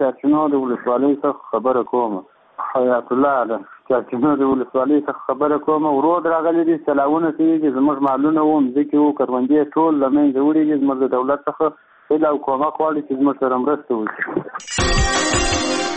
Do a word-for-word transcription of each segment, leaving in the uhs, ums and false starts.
چارچینو د ولسوالۍ څخه خبره کوم. حیات الله ده چارچینو د ولسوالۍ څخه خبره کوم. ورود راغلی دي سلاونه کېږي، زموږ مالونه وو، مځکې وو، کروندې ټول له منځه وړي دي. زموږ د دولت څخه هیله او کومک غواړي چې زموږ سره مرسته وکړي.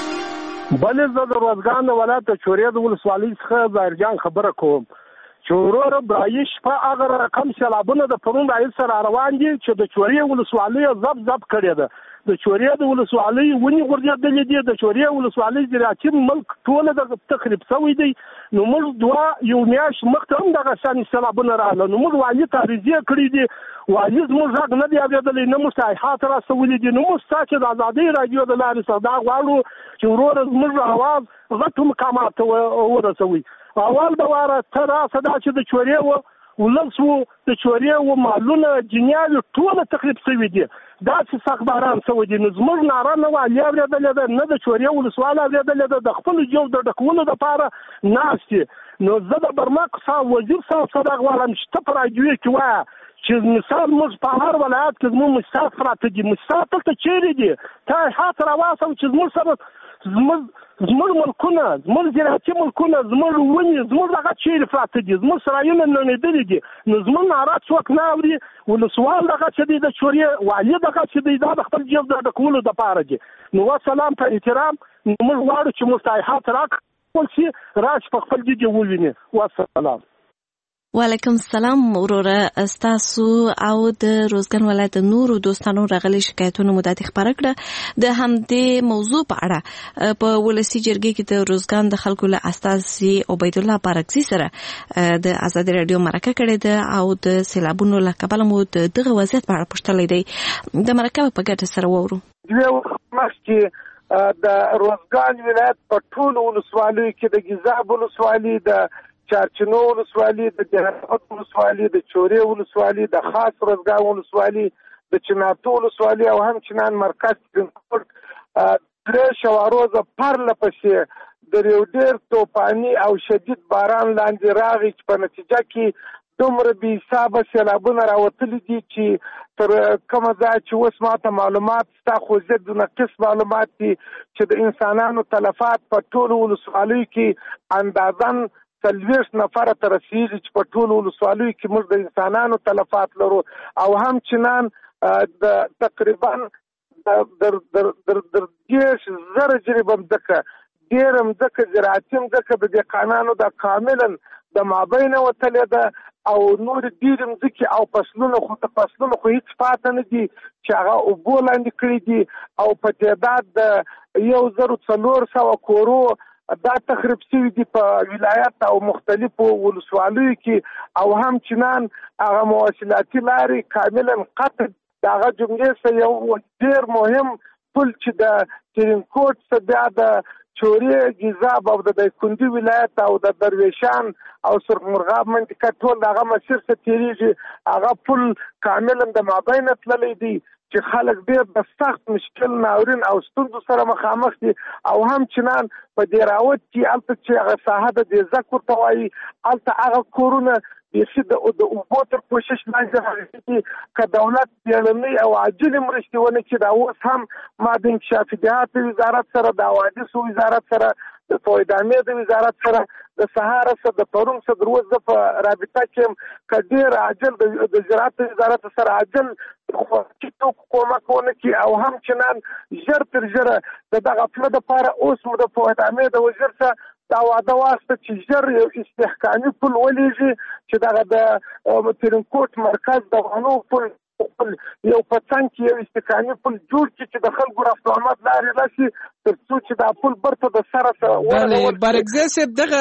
بلې زه د روزګان د ولایت د چورې د ولسوالۍ څخه ظاهرجان خبره کوم چې وروره برایي شپه هغه رقم سیلابونه د پرون راهیسې سره روان دي چې د چورې ولسوالۍ ضب ضب کړې ده. د چورې د ولسوالۍ ونې غورځېدلې دي، د چورې ولسوالۍ زراعتي ملک ټوله د تخریب شوی دی. نو موږ دوه یو میاشت مخکې هم دغه شانې سیلابونه راغله، نو موږ والي ته عریضې کړي دي، والي زموږ غږ نه دی اورېدلی، نه موږ تایحات راسولي دي. نو موږ ستا چې د ازادۍ راډیو د لارې څخه دا غواړو چې وروره زموږ اواز غټو مقامات ته ورسوي. اول د واره ته راسه دا چې د چورې و ولس و د چورې و مالونه جنیاوې ټوله تخریب شوي دي. داسې سخت باران شوی دی. نو زموږ ناره نه والي اورېدلې ده، نه د چورې ولسوال اورېدلې ده، د خپلو جیب د ډکولو دپاره ناست دي. نو زه د برمک صاحب وزیر صاحب سره غواړم چې ته په راډیو کې وایه چې مثال موږ په هر ولایت کې زموږ مشتات پراته دي. مشتات دلته چیرې دي؟ ته هات راواسم چې زموږ سره زموږ زموږ ملکونه، زموږ زراعتي ملکونه، زموږ ونې، زموږ دغه چیرې پراته دي، زموږ سرایونه نړېدلي دي. نو زموږ ناره څوک نه اوري. ولسوال دغه چې دی د چورې والي دغه چې دی دا د خپل جیب د ډکولو دپاره دي. نو وسلام په احترام موږ غواړو چې مستحقات راکړل شي، راشي په خپل جیب وویني. وسلام. وعلیکم السلام. وروره ستاسو او د روزګان ولایت نورو دوستانو راغلي شکایتونه مو داتې خپاره کړه. د همدې موضوع په اړه په ولسي جرګې کې د روزګان د خلکو له استازي عبید الله بارکزي سره د ازادي راډیو مرکه کړې ده او د سیلابونو له کبله مو د دغه وضعیت په اړه پوښتلی دی. د مرکه په ګټه سره واورو. دوی مخکې د روزګان ولایت په ټولو ولسوالیو کې د ګیزاب ولسوالي، د چارچینو ولسوالي، د جهرات ولسوالي، د چورې ولسوالي، د خاص روزګان ولسوالي، د چنارتو ولسوالي او همچنان مرکز ترینکوټ درې شواروزه پرله پسې د یو ډېر توپاني او شدید باران لاندې راغی چې په نتیجه کې دومره بې حسابه سیلابونه راوتلي دي چې تر کومه ځایه چې اوس ماته معلومات شته، خو ضد نقص معلومات دي چې د انسانانو تلفات په ټولو ولسوالیو کې اندازاً څلوېښت نفره ته رسېږي چې په ټولو ولسوالیو کې موږ د انسانانو تلفات لرو. او همچنان د تقریبا در در در در دېرش زره جریبه مځکه، ډېره مځکه زراعتي مځکه د دهقانانو د کاملا د مابینه وتلې ده او نور ډېرې مځکې او فصلونه خو د فصلونو خو هېڅ پاته نه دي چې هغه اوبو لاندې کړي دي او په تعداد د یو زرو څلور سوه کورو دا تخریب شوي دي په ولایت او مختلفو ولسوالیو کې. او همچنان هغه مواصلاتي لارې کاملا قطع. د هغه جملې څخه یو ډېر مهم پل چې د ترینکوټ څخه بیا د چورې، ګیزاب او د دایکنډي ولایت او د درویشان او سرخمرغاب منطقه ټول د هغه مسیر څخه تېرېږي، هغه پل کاملا د مابینه تللی دی چې خلک ډېر د سخت مشکل، ناورین او ستونزو سره مخامخ دي. او همچنان په دیراوت کې هلته چې هغه ساحه د دیزک ورته وایي، هلته هغه کورونه بیخي د اوبو تر کوشش لاندې راغلي. که دولت بیړنۍ او عاجلې مرستې ونه کړي، دا اوس هم ما د انکشافي دهات وزارت سره، د حوادثو وزارت سره، د فویدامې د وزارت سره، د سهار سره، د پرون سره، د روز په رابطه کې یم که ډېر عاجل د زراعت وزارت سره عاجل خوراکي توکو کومک ونه کړي او همچنان ژر تر ژره د دغه پله دپاره اوس مو د فویدامې د وزیر سره دا وعده واخیسته چې ژر یو استحکامي پل ولېږي چې دغه د ترینکوټ مرکز د غنو پل یو په څنګ کې یو استحکامي پل جوړ کړي چې د خلکو رفت و آمد لارې راشي تر څو چې دا پل برته د سره سره بله بارکزی صاحب دغه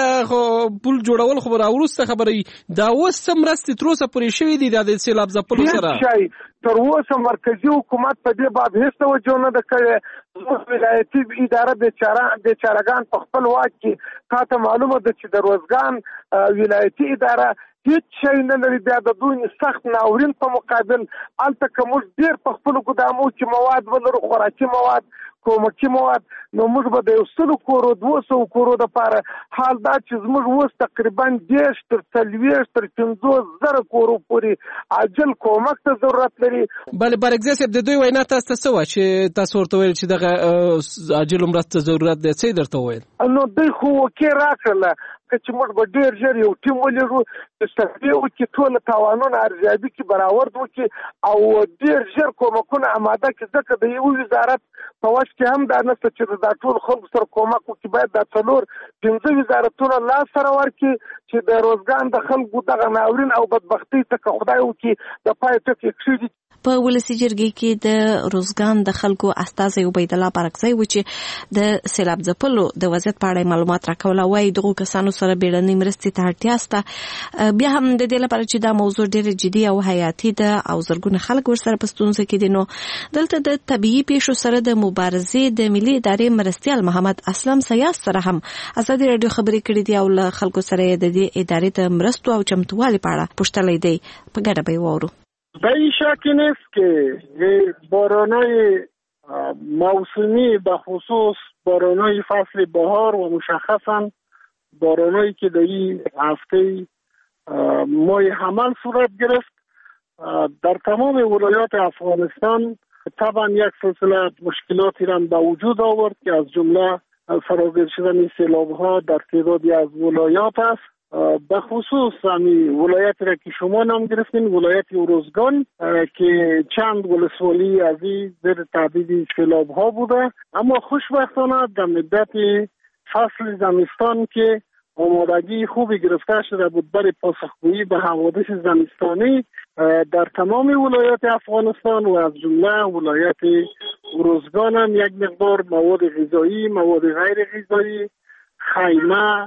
پل جوړول خو راوروسته خبره وي. دا اوس څه مرستې تر اوسه پورې شوي دي دا د سیلاب ځپلو سره؟ شی تر اوسه مرکزي حکومت په دې باب هېڅ توجه نه ده کړې. زموږ ولایتي اداره بیچارهګان په خپل واک کې تا ته معلومه ده چې د روزګان ولایتي اداره هیڅ شی نه لري. بیا د دوی سخت ناورین په مقابل هلته که موږ ډېر په خپلو ګدامو کې مواد ولرو، خوراکي مواد، کومکی مواد نو موږ به د یو سلو کورو دوه سوو کورو دپاره حال دا چې زموږ اوس تقریبا دېرش تر څلوېښت تر پنځوس زره کورو پورې عاجل کومک ته ضرورت لري. بله بارګزی صاحب د دوی وینا تاسو ته څه وه چې تاسو ورته ویل چې دغه عاجلو مرستو ضرورت دی، څه یې درته وویل؟ نو دوی خو وکې راکړله چې موږ به ډېر ژر یو ټیم ولرو چې سروې وکړي، ټوله تاوانونه ارزیابي کړي، برآورد وکړي او ډېر ژر کومکونه اماده کړي. ځکه د یو وزارت په وس کې هم دا نشته چې دا ټول خلکو سره کومک وکړي. باید دا څلور پنځه وزارتونه لاس سره ورکړي چې د روزګان د خلکو دغه ناورین او بدبختۍ څخه خدای وکړي د پای ټکی کښېږدي. په ولسی جرګې کې د روزګان د خلکو استازی عبید الله بارکزی و چې د سیلاب ځپلو د وضعیت په اړه معلومات راکوله، وایي دغو کسانو سره بیړنۍ مرستې ته اړتیا شته. بیا هم د دې لپاره چې دا موضوع ډېره جدي او حیاتي ده او زرګونه خلک ورسره په ستونزه کې دي، نو دلته د طبیعي پیښو سره د مبارزې د ملي ادارې مرستیال محمد اسلم سیاس سره هم ازادي راډیو خبرې کړې دي او له خلکو سره د دې ادارې د مرستو او چمتووالي په اړه پوښتلی دی. په ګډه به یې واورو. به این شکی نیست که بارانهای موسمی به خصوص بارانهای فصل بهار و مشخصا بارانهایی که در این هفته ماه حمل صورت گرفت در تمام ولایات افغانستان طبعا یک سلسله مشکلاتی را به وجود آورد که از جمله فراگیر شدن سیلاب‌ها در تعدادی از ولایات است. به خصوص همین ولایتی را که شما نام گرفتین، ولایت روزگان که چند ولسوالی از این زیر تهدید سیلاب ها بوده، اما خوشبختانه در مدت فصل زمستان که آمادگی خوبی گرفته شده بود برای پاسخگویی به حوادث زمستانی در تمام ولایات افغانستان و از جمله ولایت روزگان هم یک مقدار مواد غذایی، مواد غیر غذایی، خیمه،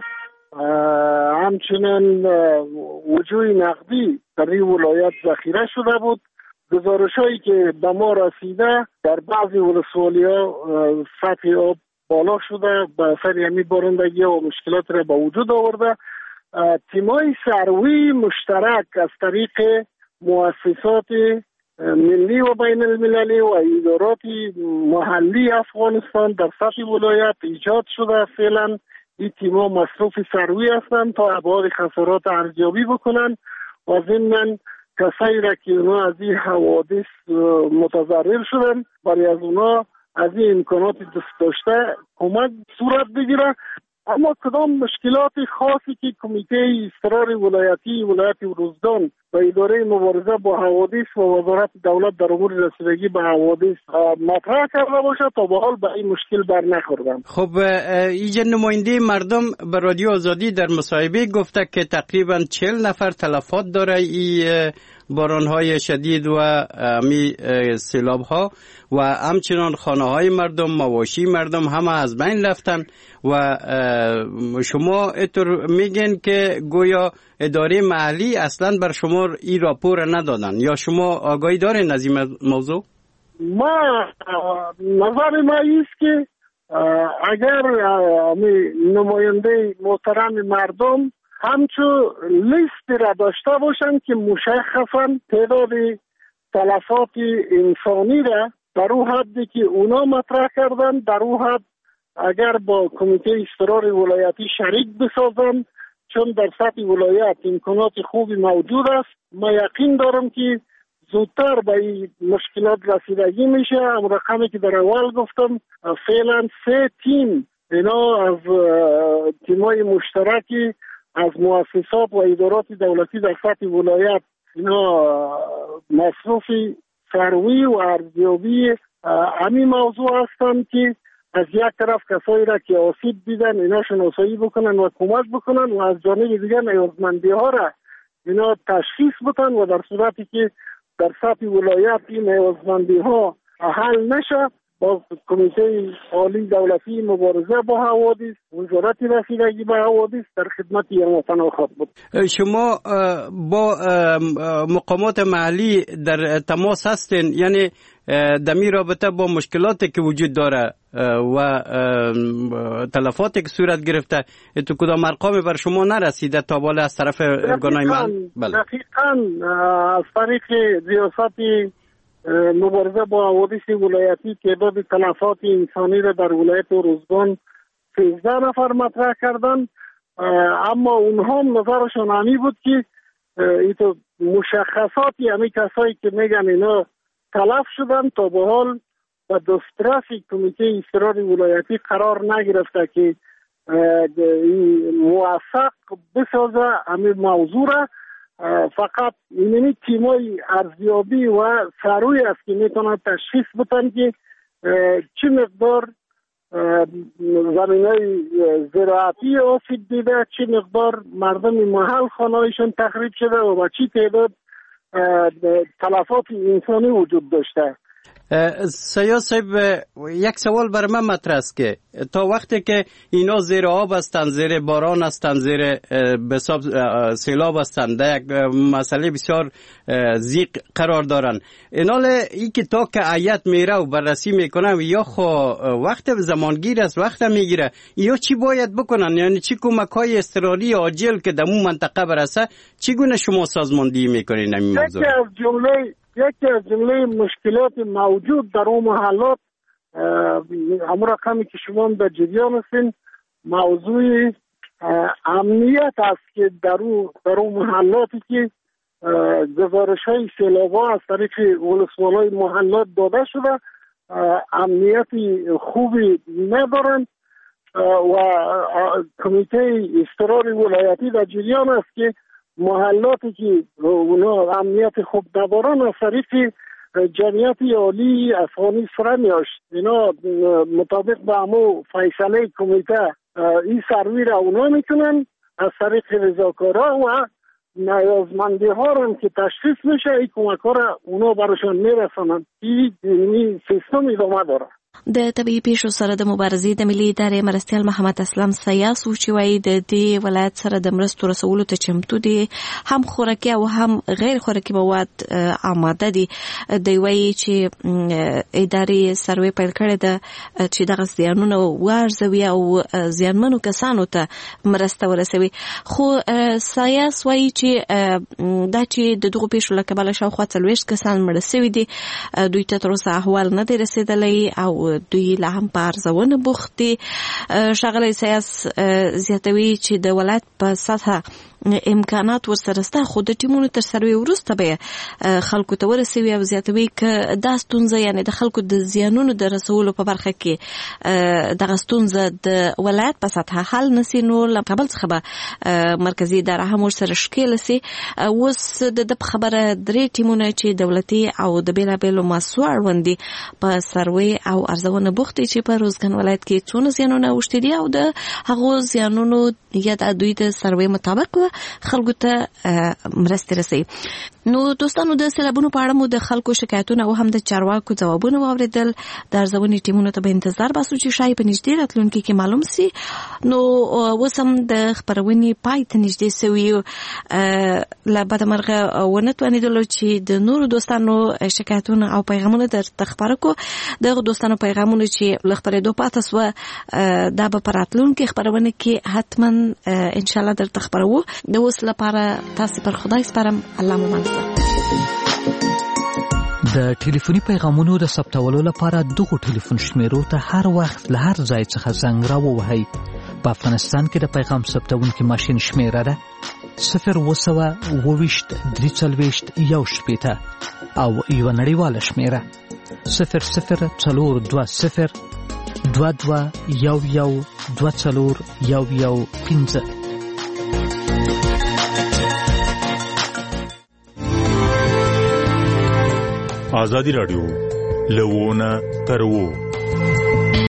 همچنین وجوه نقدی در این ولایت ذخیره شده بود. گزارش هایی که به ما رسیده در بعضی ولسوالی ها سطح آب بالا شده به اثر یمی بارندگی و مشکلات را به وجود آورده. تیمای سروی مشترک از طریق مؤسسات ملی و بین المللی و ادارات محلی افغانستان در سطح ولایت ایجاد شده. فعلا این تیم‌ها مصروف سروی هستند تا ابعاد خسارات ارزیابی بکنن و ضمن کسایی را که اونا از این حوادث متضرر شدن برای از اونا از این امکانات دست داشته کمک صورت بگیره. اما کدام مشکلات خاصی که کمیته اضطراری ولایتی ولایت روزگان و اداره مبارزه با حوادث و وزارت دولت در امور رسیدگی به حوادث مطرح کرده باشه تا به حال به این مشکل بر نخوردن. خب اینجا نماینده مردم به رادیو آزادی در مصاحبه گفته که تقریبا چهل نفر تلفات داره این بارانهای شدید و می سیلاب ها و همچنان خانه های مردم، مواشی مردم همه از بین رفتن و شما اینطور میگن که گویا اداره محلی اصلا بر شما این راپور ندادن، یا شما آگاهی دارین از این موضوع؟ ما نظر ما ایست که اگر نماینده محترم مردم همچون لیست را داشته باشند که مشخصا تعداد تلفات انسانی را در او حدی که اونا مطرح کردن در او حد اگر با کمیته اضطرار ولایتی شریک بسازن، چون در سطح ولایت امکانات خوبی موجود است، ما یقین دارم که زودتر به این مشکلات رسیدگی میشه. هم رقمی که در اول گفتم فعلا سه تیم اینا از تیمای مشترکی از مؤسسات و ادارات دولتی در سطح ولایت اینا مصروف سروی و ارزیابی همین موضوع هستند که از یک طرف کسایی را که آسیب دیدن اینا شناسایی بکنن و کمک بکنن و از جانب دیگر نیازمندی ها را اینا تشخیص بدن و در صورتی که در سطح ولایت این نیازمندی ها حل نشه با کمیته عالی دولتی مبارزه با حوادث، وزارت رسیدگی به حوادث در خدمت هموطنان خواهد بود. شما با مقامات محلی در تماس هستین، یعنی در می رابطه با مشکلاتی که وجود داره و تلفاتی که صورت گرفته تو کدام ارقامی بر شما نرسیده تا بالا از طرف ارگانهای محلی؟ بله. دقیقاً از طریق ریاست مبارزه با حوادث ولایتی تعداد تلفات انسانی را در ولایت روزگان سیزده نفر مطرح کردند، اما اونها هم نظرشان همی بود که این مشخصاتی همی کسایی که میگن اینا تلف شدن تا به حال و دسترس کمیته اضطراری ولایتی قرار نگرفته که موثق بسازه همین موضوع را. فقط اینمی تیمای ارزیابی و سروی است که میتونن تشخیص بدن که چه مقدار زمینای زراعتی آسیب دیده، چه مقدار مردم محل خانهایشان تخریب شده و با چه تعداد تلفات انسانی وجود داشته. سیاه صاحب یک سوال بر من مطرح است که تا وقتی که اینا زیر آب هستند، زیر باران هستند، زیر بساب سیلاب هستند، در یک مسئله بسیار زیق قرار دارن، اینال ای که تا که هیئت میره و بررسی میکنه یا خو وقت زمانگیر است، وقت میگیره، یا چی باید بکنن؟ یعنی چی کمک های اضطراری عاجل که در اون منطقه برسه چگونه شما سازماندهی میکنین این موضوع؟ یکی از جمله یکی از جمله مشکلات موجود در اون محلات، همون رقمی که شما هم در جریان هستین، موضوع امنیت است که در اون در اون محلاتی که گزارش های سیلاب‌ها از طریق ولسوالای محلات داده شده امنیت خوبی ندارن و کمیته اضطراری ولایتی در جریان است که محلاتی که اونا امنیت خوب ندارن از طریق جمعیت عالی افغانی فرمیاشت اینا مطابق با همو فیصله کمیته این سروی را اونا میکنن از طریق رضاکارا و نیازمندی ها را که تشخیص میشه این کمک ها را اونا براشان میرسانن. این سیستم ادامه داره. د طبي پیښو سره د مبارزې د ملي ادارې مرستیال محمد اسلام سیاس و چې وایي د دې ولایت سره د مرستو رسولو ته چمتو دي، هم خوراکي او هم غیر خوراکي مواد آماده دي. دوی وایي چې ادارې سروې پیل کړې ده چې دغه زیانونه وارزوي او زیانمنو کسانو ته مرسته ورسوي. خو سیاس وایي چې دا چې د دغو پیښو له کبله شاوخوا څلوېښت کسان مړه سوي دي، دوی ته تر اوسه احوال نه دی رسېدلی او دوی لا هم په ارزونه بوخت دي. ښاغلی سیاس زیاتوي چې د ولایت په سطحه امکانات ورسره سته، خو د ټیمونو تر سروې وروسته به خلکو ته ورسوي او زیاتوي که دا ستونزه یعنې د خلکو د زیانونو د رسولو په برخه کې دغه ستونزه د ولایت په سطحه حل نسي نو له کابل څخه به مرکزي اداره هم ورسره ښکېله سي. اوس د ده په خبره درې ټیمونه چې دولتي او د بېلابېلو مؤسسو اړوند دي په سروې او ارزونه بوخت دي چې په روزګان ولایت کې څونه زیانونه اوښتي دي او د هغو زیانونو یا د دوی د سروې مطابق خلکو ته مرستې رسوي. نو دوستانو د سیلابونو په اړه مو د خلکو شکایتونه او هم د چارواکو ځوابونه واورېدل. د ارزونې ټیمونو ته به انتظار باسو چې شاید په نږدې راتلونکي کې معلوم سي. نو اوس هم د خپرونې پای ته نږدې سوي یو، له بدمرغه ونه توانېدلو چې د نورو دوستانو شکایتونه او پیغامونه درته خپاره کړو. دغه دوستانو پیغامونه چې له خپرېدو پاته سوه دا به په راتلونکي خپرونه کې حتما انشاءالله درته خپروو. د اوس لپاره تاسې پر خدای سپارم. الله مو منصور. د ټلیفوني پیغامونو د ثبتولو لپاره دغو ټلیفون شمیرو ته هر وخت له هر ځای څخه زنګ راووهئ. په افغانستان کې د پیغام ثبتونکي ماشین شمیره ده صفر اوه سوه اوه ویشت درې څلوېښت یو شپېته او یوه نړیواله شمیره صفر صفر څلور دوه صفر دوه دوه یو یو دوه څلور یو یو پنځه. آزادی راډیو لوونه تر وو